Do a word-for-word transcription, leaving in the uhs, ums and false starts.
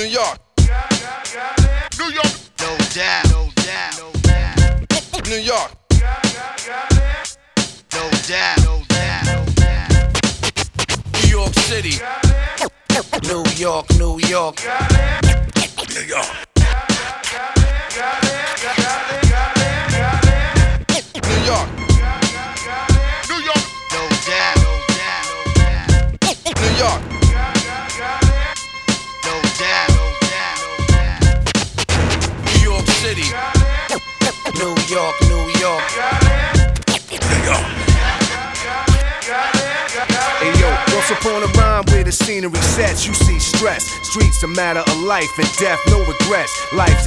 York. New York. No doubt, no doubt, no doubt. New York. No doubt, no doubt, no doubt. New York City. New York, New York. New York. New York. New York. No doubt, no doubt, no doubt. New York. No doubt, no doubt, no doubt. New York City. New York, New York. New York. Hey yo, once upon a rhyme where the scenery sets, you see stress. Streets a matter of life and death, no regrets. Life's